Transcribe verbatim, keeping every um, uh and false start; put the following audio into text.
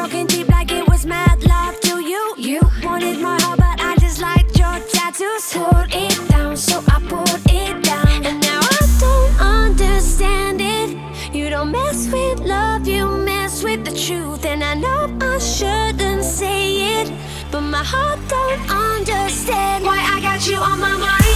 talking deep like it was mad love to you. You wanted my heart, but I just liked your tattoos. Put it down, so I put it down. And now I don't understand it. You don't mess with love, you mess with the truth. And I know I shouldn't say it, but my heart don't understand why I got you on my mind.